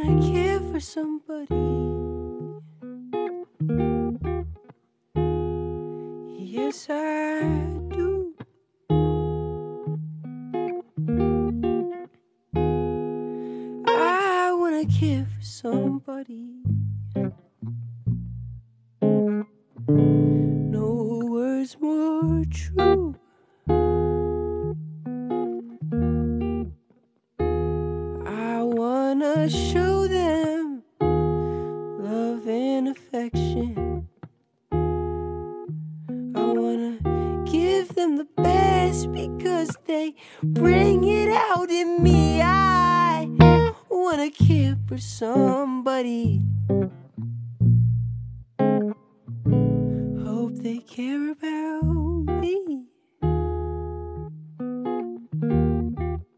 wanna care for somebody. Yes, I do. I wanna care for somebody. No words more true. I wanna show them love and affection. I wanna give them the best because they bring it out in me. I wanna care for somebody. Hope they care about me.